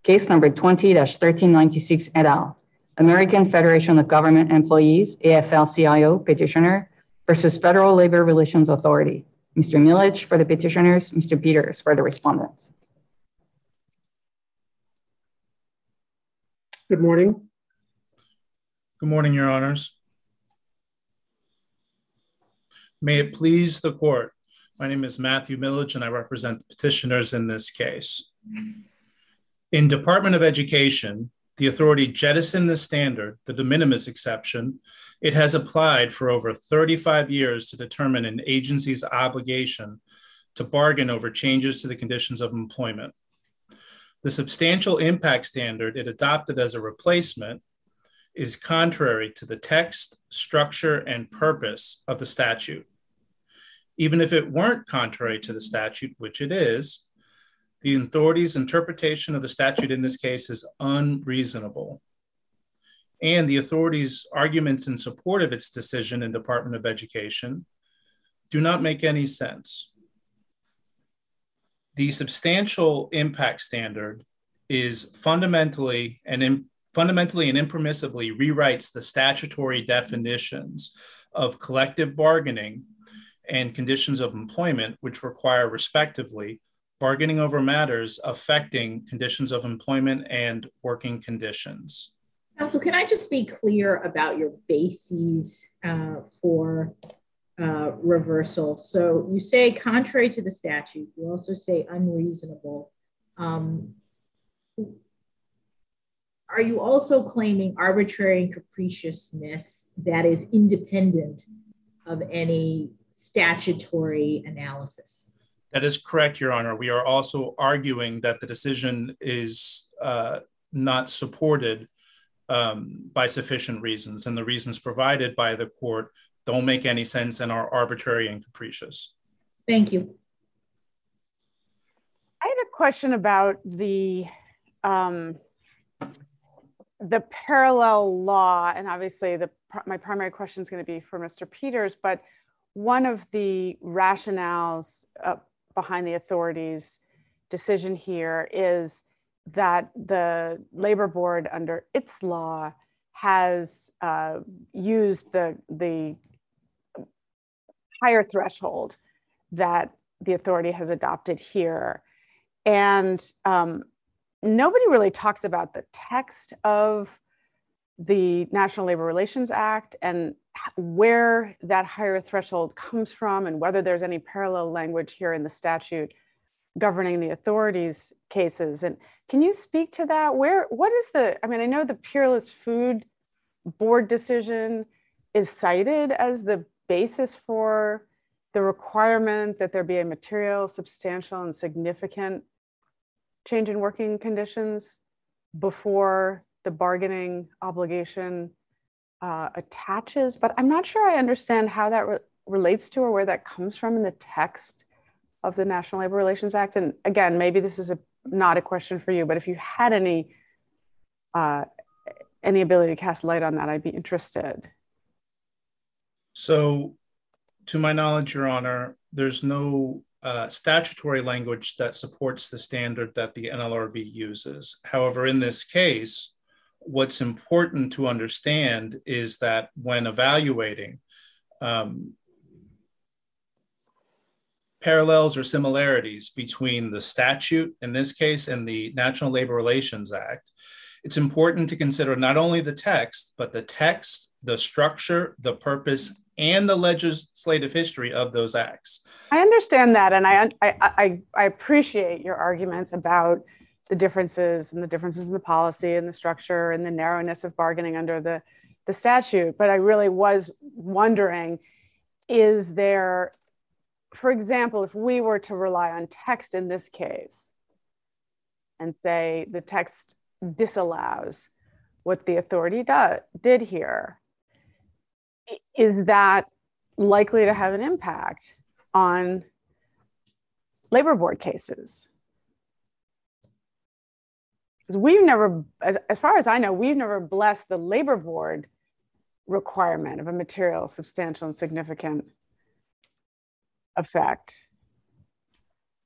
Case number 20-1396 et al. American Federation of Government Employees, AFL-CIO petitioner versus Federal Labor Relations Authority. Mr. Milich for the petitioners, Mr. Peters for the respondents. Good morning. Good morning, Your Honors. May it please the court. My name is Matthew Milich and I represent the petitioners in this case. In Department of Education, the authority jettisoned the standard, the de minimis exception, it has applied for over 35 years to determine an agency's obligation to bargain over changes to the conditions of employment. The substantial impact standard it adopted as a replacement is contrary to the text, structure, and purpose of the statute. Even if it weren't contrary to the statute, which it is, the authority's interpretation of the statute in this case is unreasonable. And the authority's arguments in support of its decision in Department of Education do not make any sense. The substantial impact standard is fundamentally and impermissibly rewrites the statutory definitions of collective bargaining and conditions of employment, which require respectively bargaining over matters affecting conditions of employment and working conditions. Counsel, can I just be clear about your bases for reversal? So you say contrary to the statute, you also say unreasonable. Are you also claiming arbitrary and capriciousness that is independent of any statutory analysis? That is correct, Your Honor. We are also arguing that the decision is not supported by sufficient reasons, and the reasons provided by the court don't make any sense and are arbitrary and capricious. Thank you. I had a question about the parallel law, and obviously my primary question is going to be for Mr. Peters, but one of the rationales behind the authority's decision here is that the labor board under its law has used the higher threshold that the authority has adopted here. And nobody really talks about the text of the National Labor Relations Act and where that higher threshold comes from and whether there's any parallel language here in the statute governing the authority's cases. And can you speak to that? I know the Peerless Food Board decision is cited as the basis for the requirement that there be a material, substantial, and significant change in working conditions before the bargaining obligation attaches, but I'm not sure I understand how that relates to or where that comes from in the text of the National Labor Relations Act. And again, maybe this is not a question for you, but if you had any ability to cast light on that, I'd be interested. So to my knowledge, Your Honor, there's no statutory language that supports the standard that the NLRB uses. However, in this case, what's important to understand is that when evaluating parallels or similarities between the statute, in this case, and the National Labor Relations Act, it's important to consider not only the text, but the text, the structure, the purpose, and the legislative history of those acts. I understand that, and I appreciate your arguments about the differences in the policy and the structure and the narrowness of bargaining under the statute. But I really was wondering, is there, for example, if we were to rely on text in this case and say the text disallows what the authority did here, is that likely to have an impact on labor board cases? Because we've never, as far as I know, we've never blessed the labor board requirement of a material, substantial, and significant effect.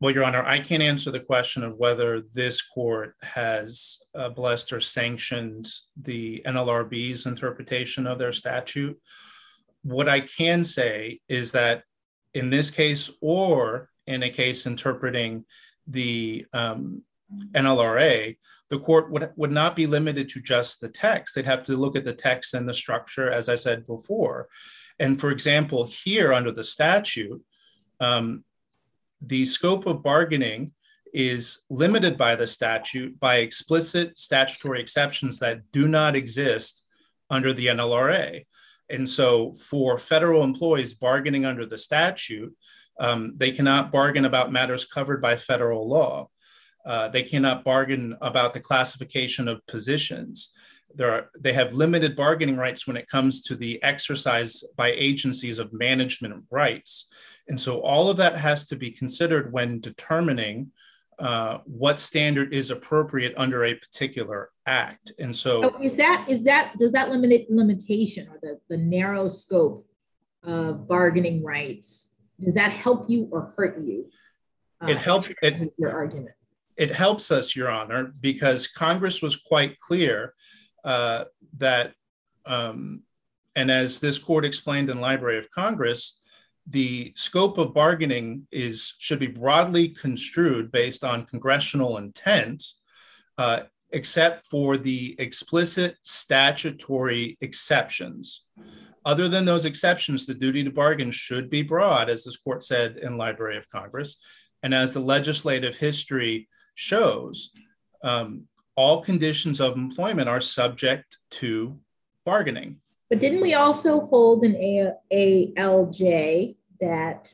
Well, Your Honor, I can't answer the question of whether this court has blessed or sanctioned the NLRB's interpretation of their statute. What I can say is that in this case, or in a case interpreting the NLRA, the court would not be limited to just the text. They'd have to look at the text and the structure, as I said before. And for example, here under the statute, the scope of bargaining is limited by the statute by explicit statutory exceptions that do not exist under the NLRA. And so for federal employees bargaining under the statute, they cannot bargain about matters covered by federal law. They cannot bargain about the classification of positions. They have limited bargaining rights when it comes to the exercise by agencies of management rights. And so all of that has to be considered when determining what standard is appropriate under a particular act. And so does that limitation or the narrow scope of bargaining rights, does that help you or hurt you? Your argument. It helps us, Your Honor, because Congress was quite clear that, and as this court explained in Library of Congress, the scope of bargaining should be broadly construed based on congressional intent, except for the explicit statutory exceptions. Other than those exceptions, the duty to bargain should be broad, as this court said in Library of Congress. And as the legislative history shows, all conditions of employment are subject to bargaining. But didn't we also hold an ALJ that,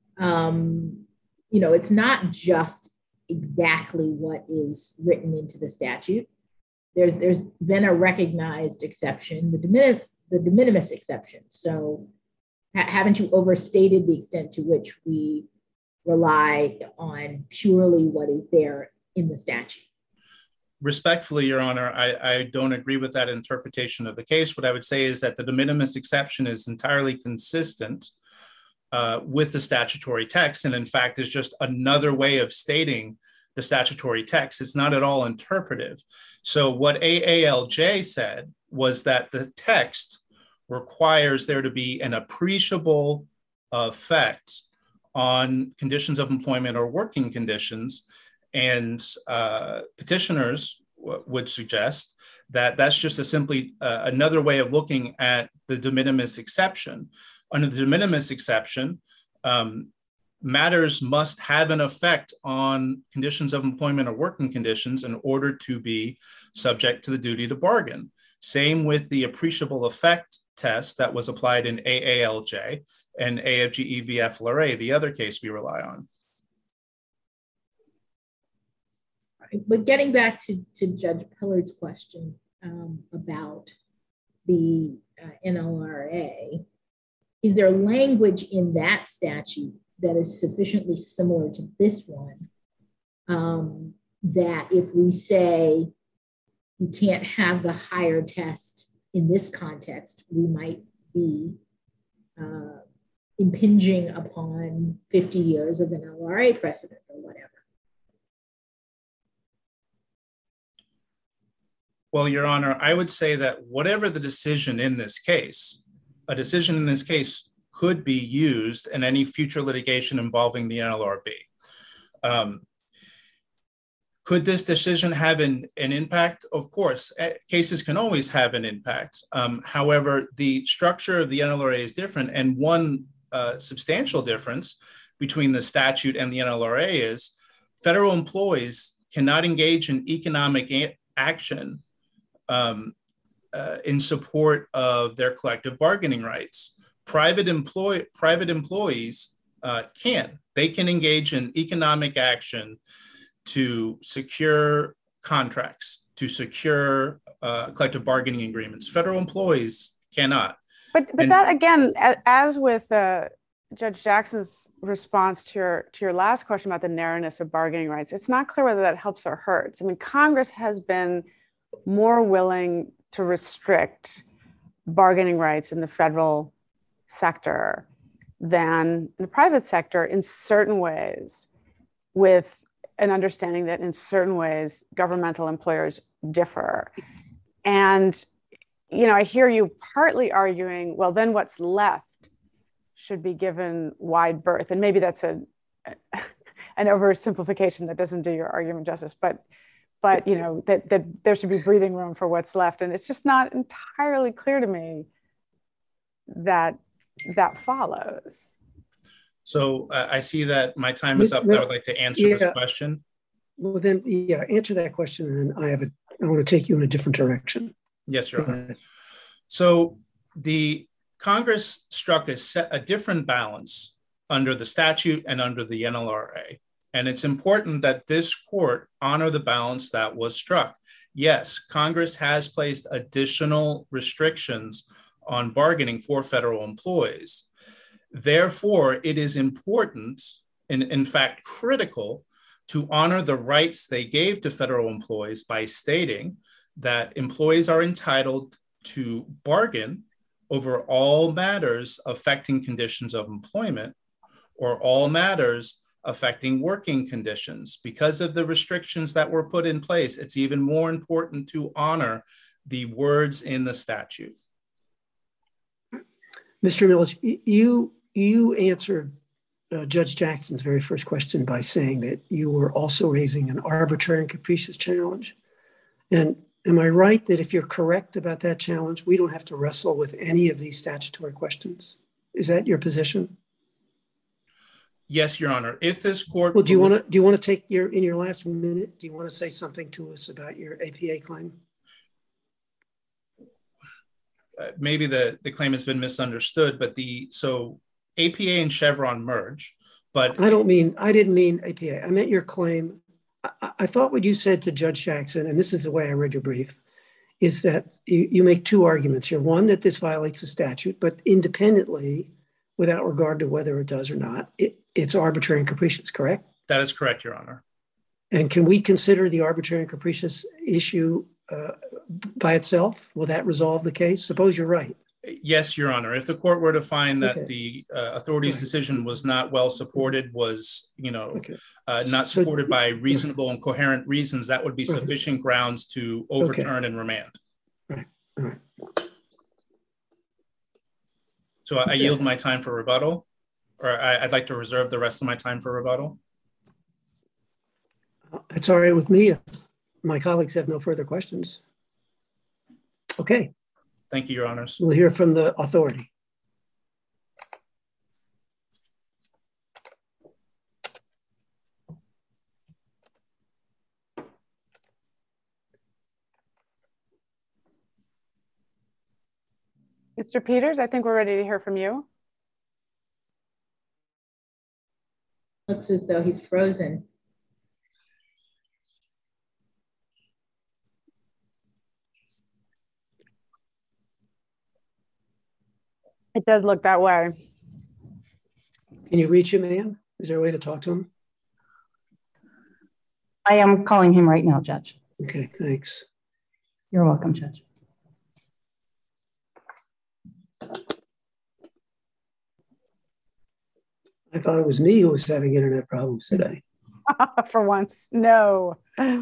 it's not just exactly what is written into the statute. There's been a recognized exception, the de minimis exception. So haven't you overstated the extent to which we rely on purely what is there in the statute? Respectfully, Your Honor, I don't agree with that interpretation of the case. What I would say is that the de minimis exception is entirely consistent with the statutory text, and in fact is just another way of stating the statutory text. It's not at all interpretive. So what AALJ said was that the text requires there to be an appreciable effect on conditions of employment or working conditions. And petitioners would suggest that that's just simply another way of looking at the de minimis exception. Under the de minimis exception, matters must have an effect on conditions of employment or working conditions in order to be subject to the duty to bargain. Same with the appreciable effect test that was applied in AALJ and AFGE v. FLRA, the other case we rely on. But getting back to Judge Pillard's question about the NLRA, is there language in that statute that is sufficiently similar to this one that if we say you can't have the higher test in this context, we might be impinging upon 50 years of NLRA precedent or whatever? Well, Your Honor, I would say that whatever the decision in this case, a decision in this case could be used in any future litigation involving the NLRB. Could this decision have an impact? Of course, cases can always have an impact. However, the structure of the NLRA is different, and one substantial difference between the statute and the NLRA is federal employees cannot engage in economic action in support of their collective bargaining rights. Private employees can. They can engage in economic action to secure contracts, to secure collective bargaining agreements. Federal employees cannot. But that, again, as with Judge Jackson's response to your last question about the narrowness of bargaining rights, it's not clear whether that helps or hurts. I mean, Congress has been more willing to restrict bargaining rights in the federal sector than the private sector in certain ways. with an understanding that in certain ways governmental employers differ. And, I hear you partly arguing, well, then what's left should be given wide berth. And maybe that's an oversimplification that doesn't do your argument justice, but that there should be breathing room for what's left. And it's just not entirely clear to me that follows. So I see that my time is up. I would like to answer this question. Well, then, answer that question, and then I want to take you in a different direction. Yes, Your Honor. So the Congress struck a different balance under the statute and under the NLRA. And it's important that this court honor the balance that was struck. Yes, Congress has placed additional restrictions on bargaining for federal employees. Therefore, it is important, and in fact critical, to honor the rights they gave to federal employees by stating that employees are entitled to bargain over all matters affecting conditions of employment or all matters affecting working conditions. Because of the restrictions that were put in place, it's even more important to honor the words in the statute. Mr. Millich, you answered Judge Jackson's very first question by saying that you were also raising an arbitrary and capricious challenge. And am I right that if you're correct about that challenge, we don't have to wrestle with any of these statutory questions? Is that your position? Yes, Your Honor. If this court— Well, do you want to take in your last minute, do you want to say something to us about your APA claim? Maybe the claim has been misunderstood, but so APA and Chevron merge, but— I didn't mean APA. I meant your claim. I thought what you said to Judge Jackson, and this is the way I read your brief, is that you make two arguments here. One, that this violates the statute, but independently, without regard to whether it does or not, it's arbitrary and capricious, correct? That is correct, Your Honor. And can we consider the arbitrary and capricious issue by itself? Will that resolve the case? Suppose you're right. Yes, Your Honor. If the court were to find that the authority's decision was not well supported, was not supported by reasonable and coherent reasons, that would be sufficient grounds to overturn and remand. Right. All right. So I yield my time for rebuttal, or I'd like to reserve the rest of my time for rebuttal. It's all right with me if my colleagues have no further questions. Okay. Thank you, Your Honors. We'll hear from the authority. Mr. Peters, I think we're ready to hear from you. Looks as though he's frozen. It does look that way. Can you reach him, Ann? Is there a way to talk to him? I am calling him right now, Judge. Okay, thanks. You're welcome, Judge. I thought it was me who was having internet problems today. For once, no.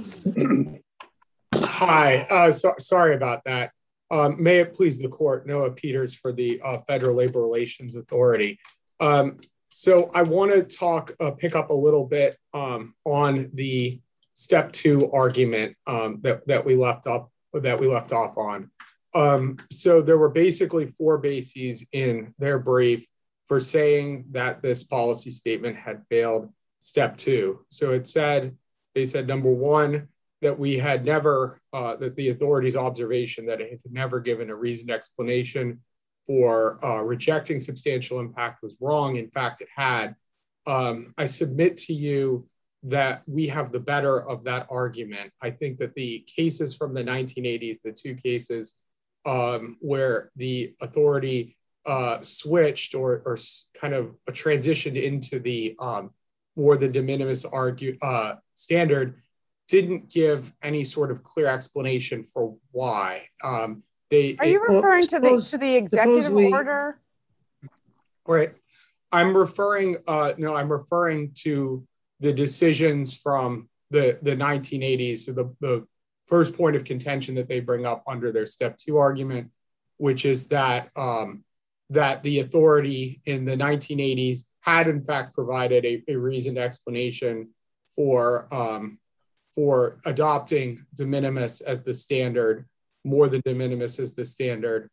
Hi, sorry about that. May it please the court, Noah Peters for the Federal Labor Relations Authority. So I want to pick up a little bit on the step 2 argument that we left off on. So there were basically 4 bases in their brief for saying that this policy statement had failed step 2. So they said, number 1, that we had never, that the authority's observation that it had never given a reasoned explanation for rejecting substantial impact was wrong. In fact, it had. I submit to you that we have the better of that argument. I think that the cases from the 1980s, the 2 cases where the authority switched or kind of transitioned into the more the de minimis standard, didn't give any sort of clear explanation for why. Are you referring to the executive order? Right. I'm referring to the decisions from the 1980s. So the first point of contention that they bring up under their step 2 argument, which is that that the authority in the 1980s had in fact provided a reasoned explanation for adopting de minimis as the standard, more than de minimis as the standard.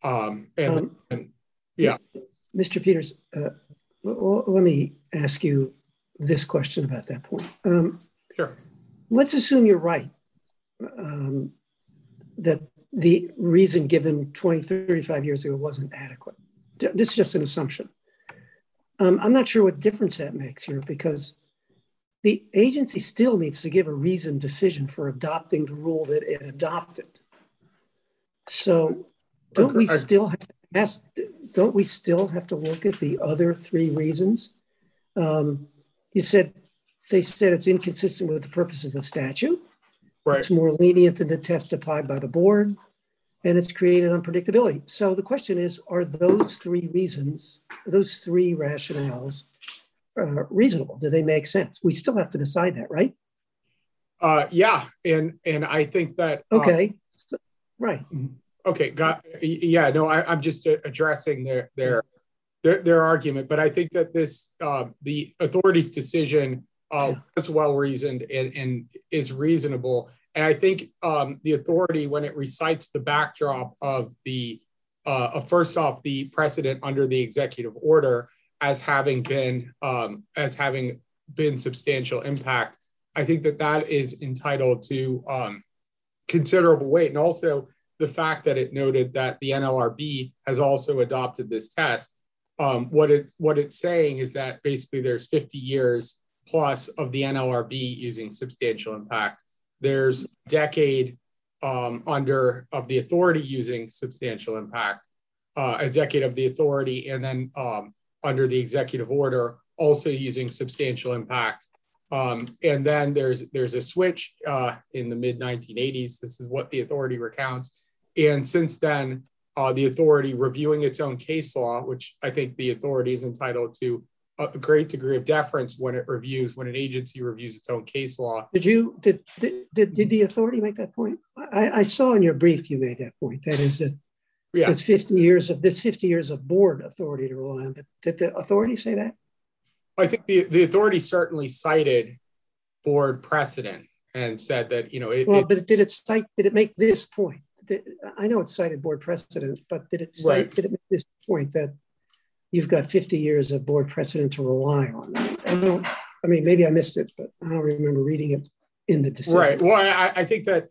Yeah. Mr. Peters, let me ask you this question about that point. Sure. Let's assume you're right, that the reason given 20, 35 years ago wasn't adequate. This is just an assumption. I'm not sure what difference that makes here, because the agency still needs to give a reasoned decision for adopting the rule that it adopted. So don't we still have to ask, don't we still have to look at the other 3 reasons? They said it's inconsistent with the purposes of the statute. Right. It's more lenient than the test applied by the board, and it's created unpredictability. So the question is, are those 3 reasons, those 3 rationales, reasonable? Do they make sense? We still have to decide that, right? Yeah, and I think that okay, right. Okay, yeah. No, I'm just addressing their argument, but I think that this the authority's decision was well reasoned and is reasonable. And I think the authority, when it recites the backdrop of the first off, the precedent under the executive order as having been substantial impact, I think that is entitled to considerable weight. And also the fact that it noted that the NLRB has also adopted this test. What it's saying is that basically there's 50 years plus of the NLRB using substantial impact. There's a decade of the authority using substantial impact, a decade of the authority, and then under the executive order also using substantial impact. And then there's a switch in the mid 1980s. This is what the authority recounts. And since then, the authority reviewing its own case law, which I think the authority is entitled to a great degree of deference when an agency reviews its own case law. Did the authority make that point? I saw in your brief you made that point. That is that it's 50 years of board authority to rely on. But did the authority say that? I think the authority certainly cited board precedent and said that, but did it make this point? I know it cited board precedent, but did it make this point that you've got 50 years of board precedent to rely on? Maybe I missed it, but I don't remember reading it in the decision. Right. Well, I think that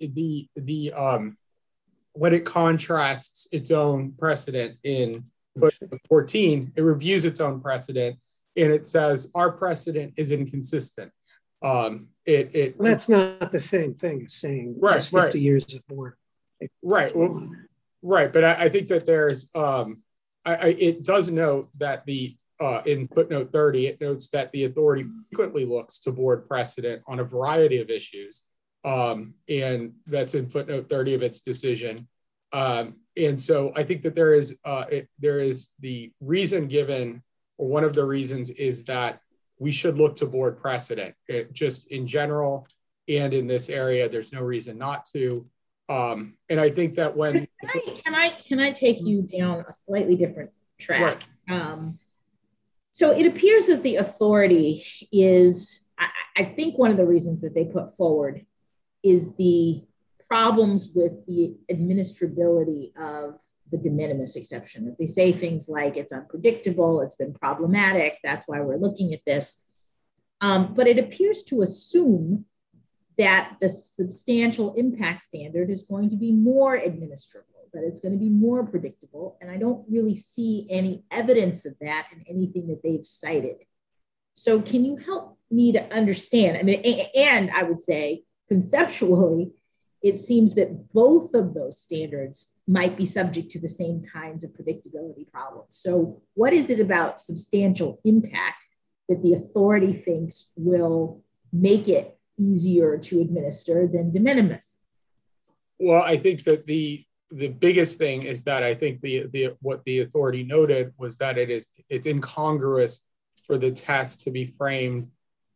when it contrasts its own precedent in 14, it reviews its own precedent and it says our precedent is inconsistent. That's not the same thing as saying 50 years of board. Right. Well, right. But I think that there's it does note that in footnote 30, it notes that the authority frequently looks to board precedent on a variety of issues. And that's in footnote 30 of its decision. And so I think that there is the reason given, or one of the reasons is that we should look to board precedent. Just in general and in this area, there's no reason not to. And I think that when can I take you down a slightly different track? Right. So it appears that the authority is, I think one of the reasons that they put forward is the problems with the administrability of the de minimis exception. That they say things like it's unpredictable, it's been problematic, that's why we're looking at this. But it appears to assume that the substantial impact standard is going to be more administrable, that it's going to be more predictable. And I don't really see any evidence of that in anything that they've cited. So can you help me to understand? And I would say conceptually, it seems that both of those standards might be subject to the same kinds of predictability problems. So what is it about substantial impact that the authority thinks will make it easier to administer than de minimis? Well, I think that the biggest thing is that I think what the authority noted was that it's incongruous for the test to be framed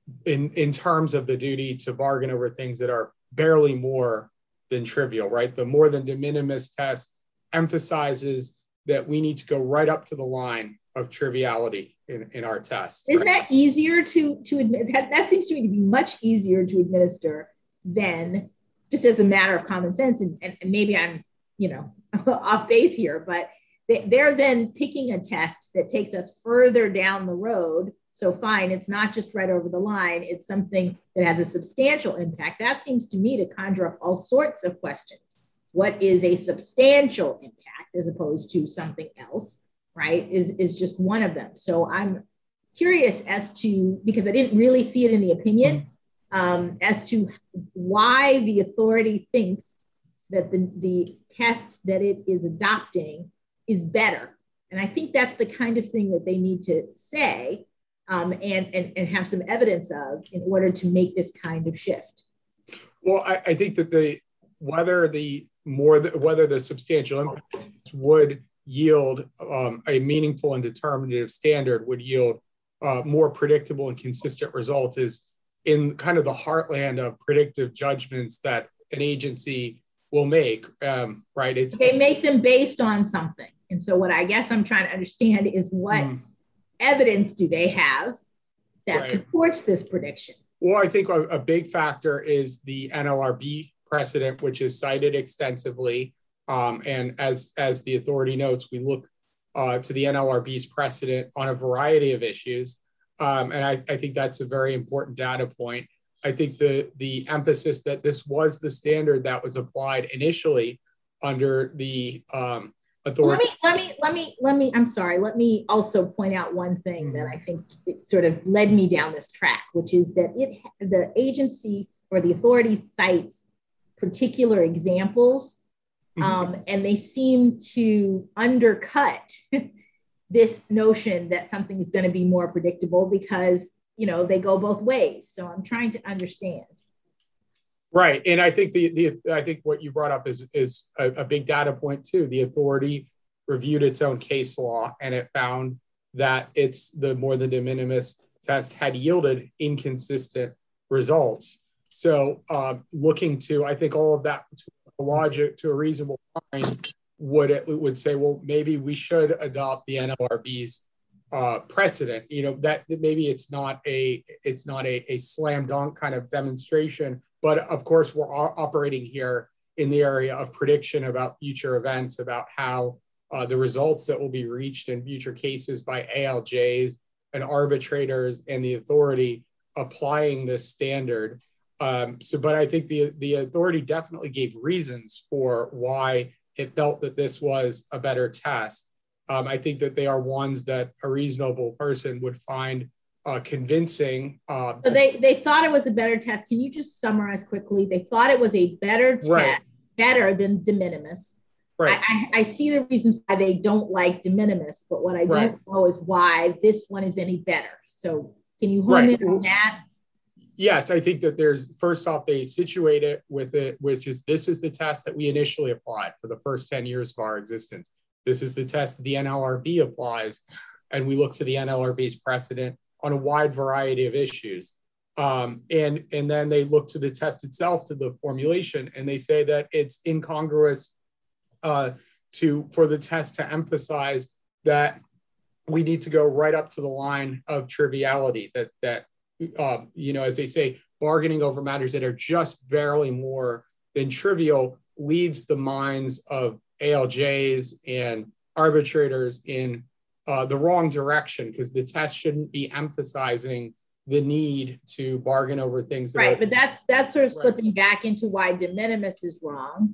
in terms of the duty to bargain over things that are barely more than trivial, right? The more than de minimis test emphasizes that we need to go right up to the line of triviality in our test. Isn't that easier to admit? That seems to me to be much easier to administer than just as a matter of common sense. And maybe I'm, off base here, but they're then picking a test that takes us further down the road. So fine, it's not just right over the line. It's something that has a substantial impact. That seems to me to conjure up all sorts of questions. What is a substantial impact as opposed to something else, right? Is just one of them. So I'm curious as to, because I didn't really see it in the opinion, as to why the authority thinks that the test that it is adopting is better. And I think that's the kind of thing that they need to say and have some evidence of in order to make this kind of shift. Well, I think that whether the substantial impact would yield a meaningful and determinative standard would yield more predictable and consistent results is in kind of the heartland of predictive judgments that an agency will make, right? They make them based on something. And so what I guess I'm trying to understand is what evidence do they have that supports this prediction? Well, I think a big factor is the NLRB precedent, which is cited extensively. And as the authority notes, we look to the NLRB's precedent on a variety of issues. And I think that's a very important data point. I think the emphasis that this was the standard that was applied initially under the authority. Let me also point out one thing that I think it sort of led me down this track, which is that the agency or the authority cites particular examples, and they seem to undercut this notion that something is going to be more predictable because they go both ways. So I'm trying to understand. Right, and I think I think what you brought up is a big data point too. The authority reviewed its own case law, and it found that the more than de minimis test had yielded inconsistent results. So looking to, I think all of that to a logic, to a reasonable mind, would say, well, maybe we should adopt the NLRB's precedent. That maybe it's not a slam dunk kind of demonstration, but of course we're operating here in the area of prediction about future events, about how the results that will be reached in future cases by ALJs and arbitrators and the authority applying this standard. But I think the authority definitely gave reasons for why it felt that this was a better test. I think that they are ones that a reasonable person would find convincing. So they thought it was a better test. Can you just summarize quickly? They thought it was a better test, better than de minimis. Right. I see the reasons why they don't like de minimis, but what I don't know is why this one is any better. So can you hone in on that? Yes, I think that first off, they situate it with it, which is this is the test that we initially applied for the first 10 years of our existence. This is the test that the NLRB applies, and we look to the NLRB's precedent on a wide variety of issues. And then they look to the test itself, to the formulation, and they say that it's incongruous for the test to emphasize that we need to go right up to the line of triviality, that as they say, bargaining over matters that are just barely more than trivial leads the minds of ALJs and arbitrators in the wrong direction, because the test shouldn't be emphasizing the need to bargain over things. But that's sort of slipping back into why de minimis is wrong.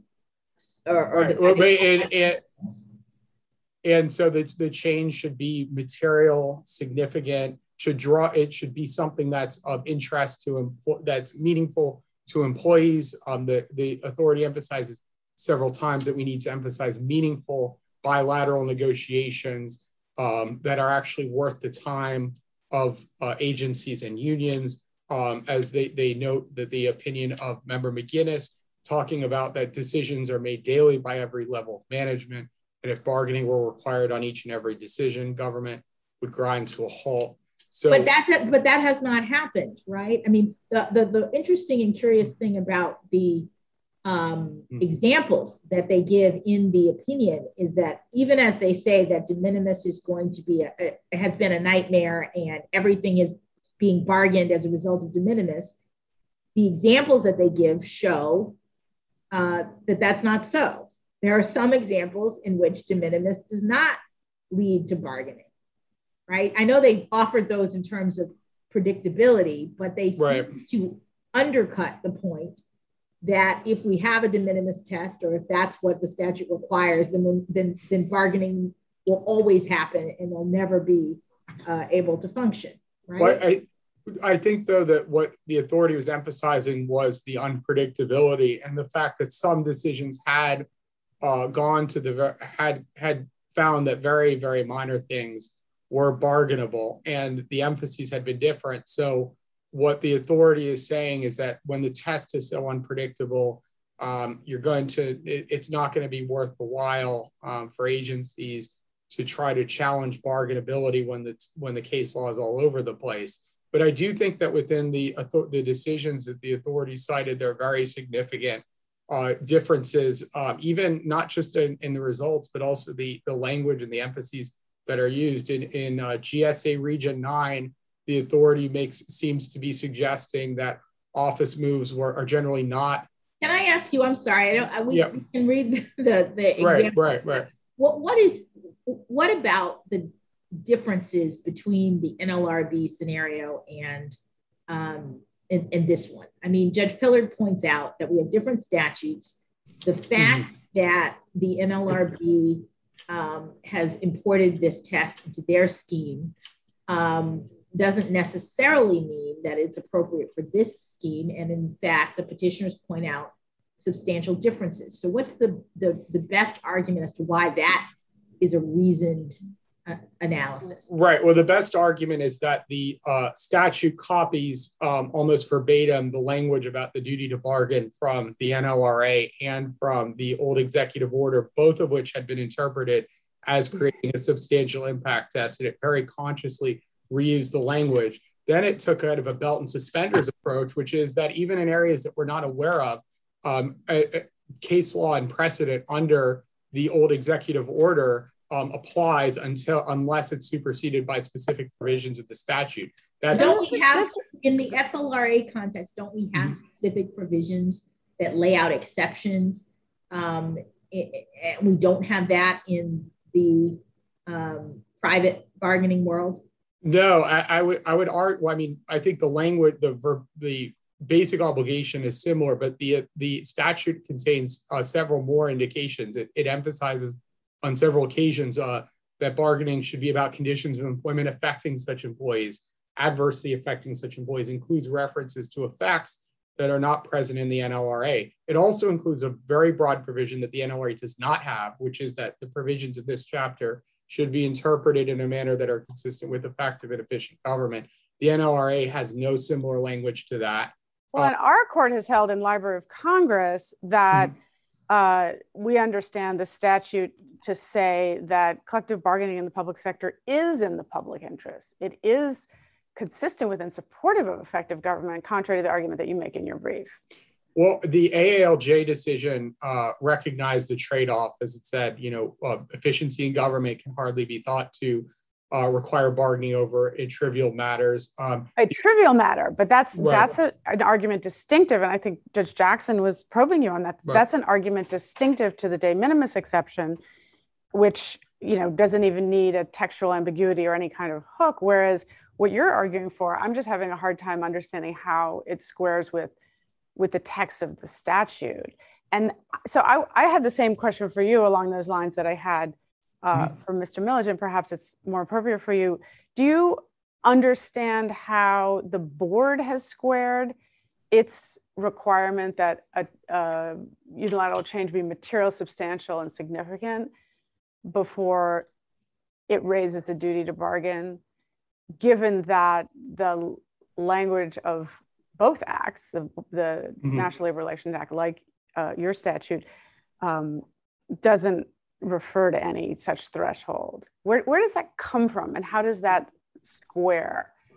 And so the change should be material, significant, it should be something that's of interest that's meaningful to employees. The authority emphasizes several times that we need to emphasize meaningful bilateral negotiations that are actually worth the time of agencies and unions, as they note that the opinion of Member McGinnis talking about that decisions are made daily by every level of management. And if bargaining were required on each and every decision, government would grind to a halt. So, but that has not happened, right? I mean, the interesting and curious thing about the examples that they give in the opinion is that even as they say that de minimis is going to be has been a nightmare and everything is being bargained as a result of de minimis, the examples that they give show that that's not so. There are some examples in which de minimis does not lead to bargaining, right? I know they offered those in terms of predictability, but they seem to undercut the point that if we have a de minimis test, or if that's what the statute requires, then bargaining will always happen and they'll never be able to function, right? Well, I think, though, that what the authority was emphasizing was the unpredictability and the fact that some decisions had gone to had found that very, very minor things were bargainable, and the emphases had been different. So what the authority is saying is that when the test is so unpredictable, it's not going to be worth the while for agencies to try to challenge bargainability when the case law is all over the place. But I do think that within the decisions that the authority cited, there are very significant differences, even not just in the results, but also the language and the emphases that are used. In GSA Region 9, the authority seems to be suggesting that office moves are generally not. Can I ask you? I'm sorry. We can read the example. Right. What about the differences between the NLRB scenario and this one? I mean, Judge Pillard points out that we have different statutes. The fact that the NLRB has imported this test into their scheme doesn't necessarily mean that it's appropriate for this scheme. And in fact, the petitioners point out substantial differences. So what's the best argument as to why that is a reasoned analysis? Right. Well, the best argument is that the statute copies almost verbatim the language about the duty to bargain from the NLRA and from the old executive order, both of which had been interpreted as creating a substantial impact test, and it very consciously reused the language. Then it took kind of a belt and suspenders approach, which is that even in areas that we're not aware of, case law and precedent under the old executive order applies unless it's superseded by specific provisions of the statute. Don't we have, in the FLRA context, don't we have specific provisions that lay out exceptions? We don't have that in the private bargaining world. No, I would argue. Well, I mean, I think the language, the basic obligation is similar, but the statute contains several more indications. It emphasizes on several occasions that bargaining should be about conditions of employment affecting such employees, adversely affecting such employees, includes references to effects that are not present in the NLRA. It also includes a very broad provision that the NLRA does not have, which is that the provisions of this chapter should be interpreted in a manner that are consistent with effective and efficient government. The NLRA has no similar language to that. Well, and our court has held in Library of Congress that we understand the statute to say that collective bargaining in the public sector is in the public interest. It is consistent with and supportive of effective government, contrary to the argument that you make in your brief. Well, the AALJ decision recognized the trade-off, as it said, efficiency in government can hardly be thought to require bargaining over trivial matters. A trivial matter, but that's an argument distinctive, and I think Judge Jackson was probing you on that. Right. That's an argument distinctive to the de minimis exception, which doesn't even need a textual ambiguity or any kind of hook, whereas what you're arguing for, I'm just having a hard time understanding how it squares with the text of the statute. And so I had the same question for you along those lines that I had for Mr. Millage, and perhaps it's more appropriate for you. Do you understand how the board has squared its requirement that a unilateral change be material, substantial, and significant before it raises a duty to bargain, given that the language of both acts, the National Labor Relations Act, like your statute, doesn't refer to any such threshold? Where does that come from, and how does that square?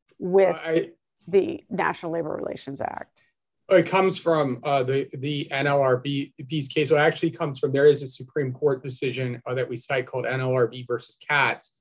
with the National Labor Relations Act? It comes from the NLRB's case. So it actually comes from, there is a Supreme Court decision that we cite called NLRB versus Katz,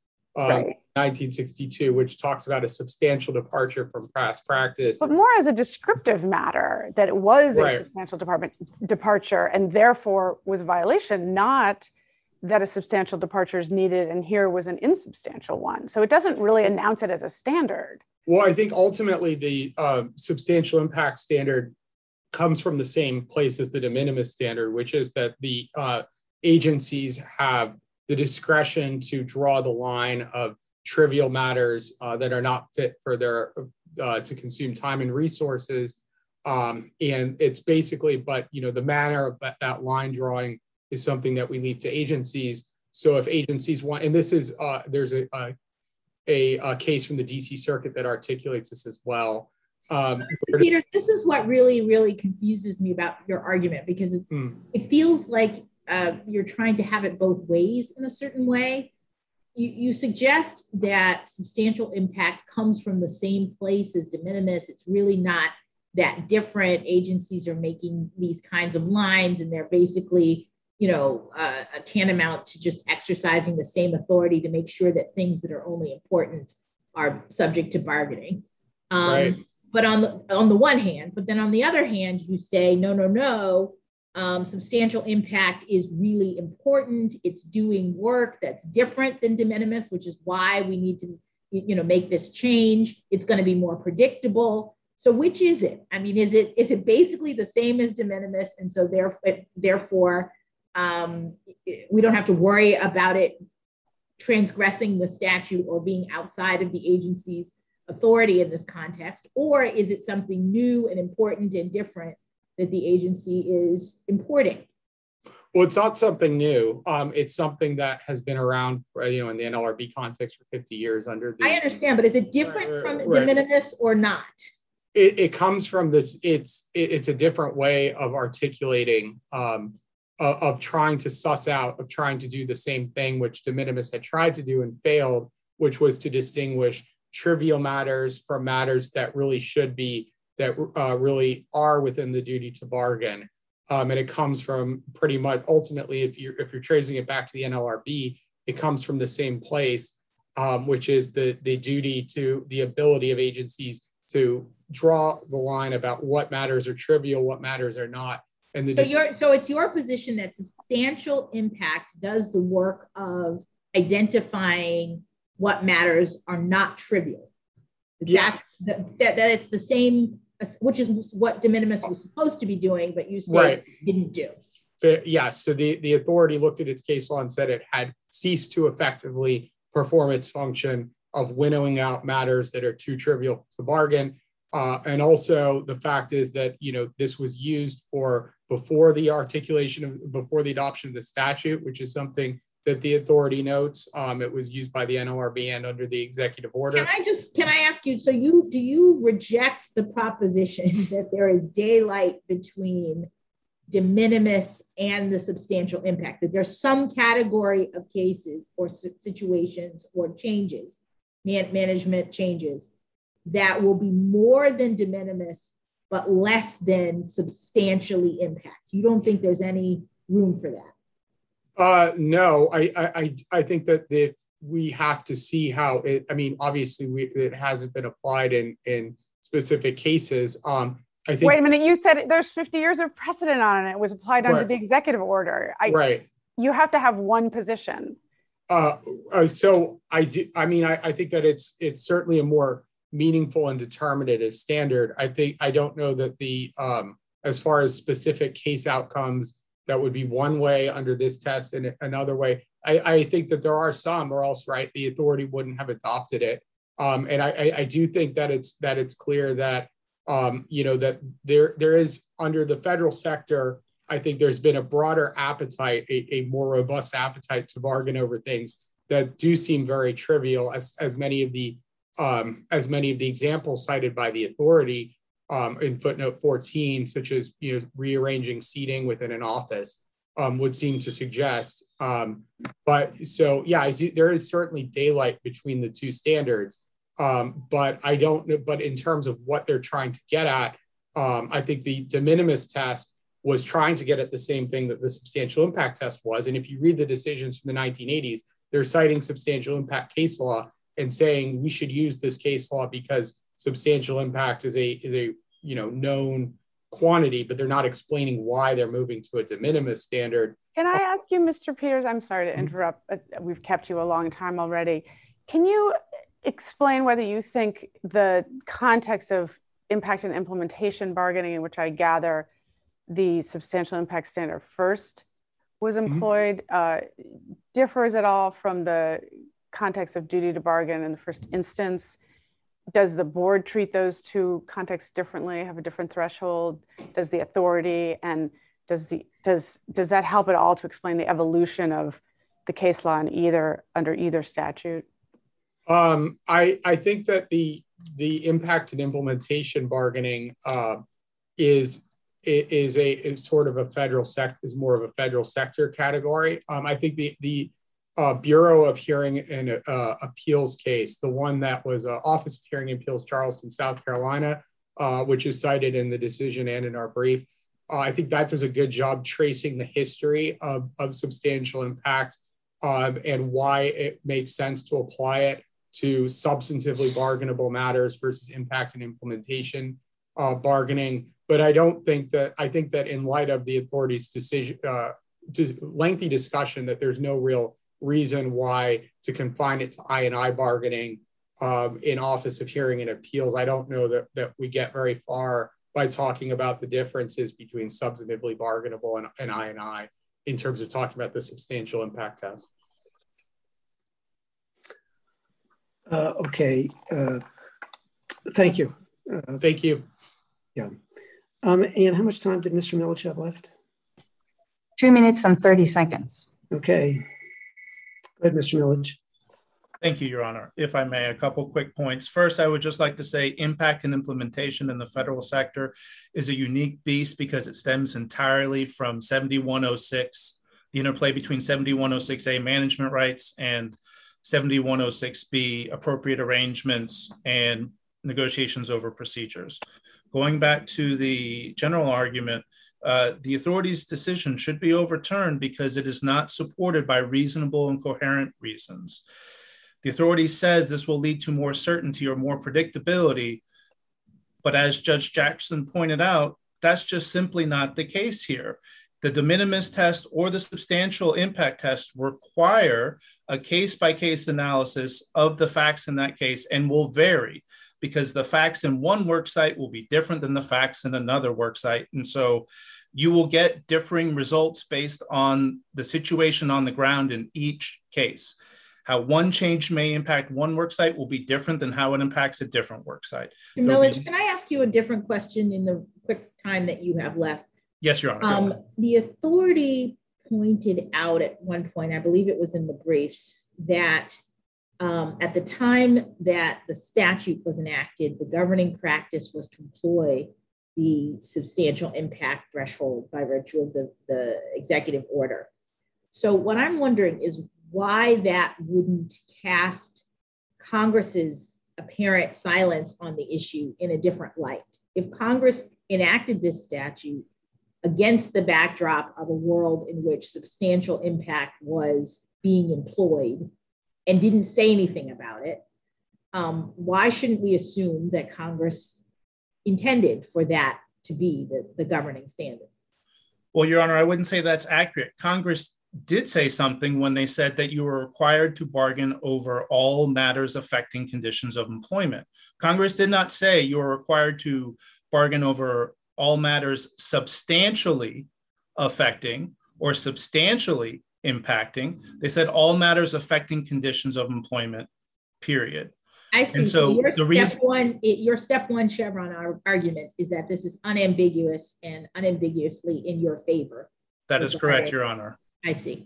1962, which talks about a substantial departure from past practice. But more as a descriptive matter, that it was a substantial departure and therefore was a violation, not that a substantial departure is needed and here was an insubstantial one. So it doesn't really announce it as a standard. Well, I think ultimately the substantial impact standard comes from the same place as the de minimis standard, which is that the agencies have the discretion to draw the line of trivial matters that are not fit for their to consume time and resources. And it's basically, but the manner of that line drawing is something that we leave to agencies. So if agencies want, and this is there's a case from the DC Circuit that articulates this as well. Peter, this is what really, really confuses me about your argument, because it feels like you're trying to have it both ways in a certain way. You suggest that substantial impact comes from the same place as de minimis. It's really not that different. Agencies are making these kinds of lines, and they're basically, a tantamount to just exercising the same authority to make sure that things that are only important are subject to bargaining. Right. But on the one hand, but then on the other hand, you say, no, substantial impact is really important. It's doing work that's different than de minimis, which is why we need to, make this change. It's going to be more predictable. So which is it? I mean, is it basically the same as de minimis? And so therefore, we don't have to worry about it transgressing the statute or being outside of the agency's authority in this context? Or is it something new and important and different that the agency is importing? Well, it's not something new. It's something that has been around, in the NLRB context for 50 years under the... I understand, but is it different from de minimis or not? It comes from this, it's a different way of articulating, of trying to suss out, of trying to do the same thing, which de minimis had tried to do and failed, which was to distinguish trivial matters from matters that really should be, that really are within the duty to bargain. And it comes from pretty much, ultimately, if you're tracing it back to the NLRB, it comes from the same place, which is the duty to the ability of agencies to draw the line about what matters are trivial, what matters are not. And so it's your position that substantial impact does the work of identifying what matters are not trivial. Yeah. That it's the same, which is what de minimis was supposed to be doing, but you say it didn't do. Yes. So the authority looked at its case law and said it had ceased to effectively perform its function of winnowing out matters that are too trivial to bargain. And also the fact is that, this was used before the adoption of the statute, which is something that the authority notes. It was used by the NLRB and under the executive order. Can I ask you, so do you reject the proposition that there is daylight between de minimis and the substantial impact, that there's some category of cases or situations or changes, management changes, that will be more than de minimis, but less than substantially impact? You don't think there's any room for that? No, I think that we have to see how it, obviously it hasn't been applied in specific cases. I think. Wait a minute, you said there's 50 years of precedent on it. It was applied under the executive order. You have to have one position. So I think that it's certainly a more meaningful and determinative standard. I don't know that the, as far as specific case outcomes, that would be one way under this test, and another way. I think that there are some, or else, the authority wouldn't have adopted it. And I do think that it's clear that that there is, under the federal sector, I think there's been a broader appetite, a more robust appetite to bargain over things that do seem very trivial, as many of the examples cited by the authority in footnote 14, such as rearranging seating within an office, would seem to suggest. But so there is certainly daylight between the two standards. But I don't know, but in terms of what they're trying to get at, I think the de minimis test was trying to get at the same thing that the substantial impact test was. And if you read the decisions from the 1980s, they're citing substantial impact case law and saying we should use this case law because substantial impact is a known quantity, but they're not explaining why they're moving to a de minimis standard. Can I ask you, Mr. Peters, I'm sorry to interrupt, we've kept you a long time already. Can you explain whether you think the context of impact and implementation bargaining, in which I gather the substantial impact standard first was employed, differs at all from the context of duty to bargain in the first instance? Does the board treat those two contexts differently, have a different threshold? Does the authority, and does that help at all to explain the evolution of the case law under either statute? I think that the impact and implementation bargaining is sort of a federal sector, is more of a federal sector category. I think the Bureau of Hearing and Appeals case, the one that was Office of Hearing and Appeals, Charleston, South Carolina, which is cited in the decision and in our brief, I think that does a good job tracing the history of substantial impact and why it makes sense to apply it to substantively bargainable matters versus impact and implementation bargaining. But I think that in light of the authority's decision, lengthy discussion, that there's no real reason why to confine it to I&I bargaining in Office of Hearing and Appeals. I don't know that we get very far by talking about the differences between substantively bargainable and I&I in terms of talking about the substantial impact test. Okay, thank you. Thank you. Yeah. And how much time did Mr. Milich have left? 2 minutes and 30 seconds. Okay. Go ahead, Mr. Milich. Thank you, Your Honor. If I may, a couple quick points. First, I would just like to say impact and implementation in the federal sector is a unique beast because it stems entirely from 7106, the interplay between 7106A management rights and 7106B appropriate arrangements and negotiations over procedures. Going back to the general argument, the authority's decision should be overturned because it is not supported by reasonable and coherent reasons. The authority says this will lead to more certainty or more predictability, but as Judge Jackson pointed out, that's just simply not the case here. The de minimis test or the substantial impact test require a case-by-case analysis of the facts in that case and will vary because the facts in one worksite will be different than the facts in another worksite. And so you will get differing results based on the situation on the ground in each case. How one change may impact one worksite will be different than how it impacts a different worksite. Mr. Milich, can I ask you a different question in the quick time that you have left? Yes, Your Honor. The authority pointed out at one point, I believe it was in the briefs, that at the time that the statute was enacted, the governing practice was to employ the substantial impact threshold by virtue of the executive order. So what I'm wondering is why that wouldn't cast Congress's apparent silence on the issue in a different light. If Congress enacted this statute against the backdrop of a world in which substantial impact was being employed and didn't say anything about it, why shouldn't we assume that Congress intended for that to be the governing standard? Well, Your Honor, I wouldn't say that's accurate. Congress did say something when they said that you were required to bargain over all matters affecting conditions of employment. Congress did not say you were required to bargain over all matters substantially affecting or substantially impacting. They said all matters affecting conditions of employment, period. I see. And so your step one Chevron argument is that this is unambiguous and unambiguously in your favor. That is correct, Your Honor. I see.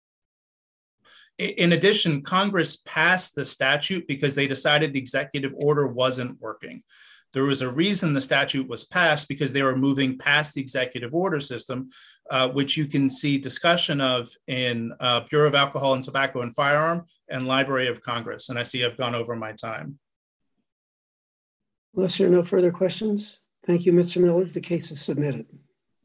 In addition, Congress passed the statute because they decided the executive order wasn't working. There was a reason the statute was passed because they were moving past the executive order system, which you can see discussion of in Bureau of Alcohol and Tobacco and Firearm and Library of Congress. And I see I've gone over my time. Unless there are no further questions, thank you, Mr. Millage. The case is submitted.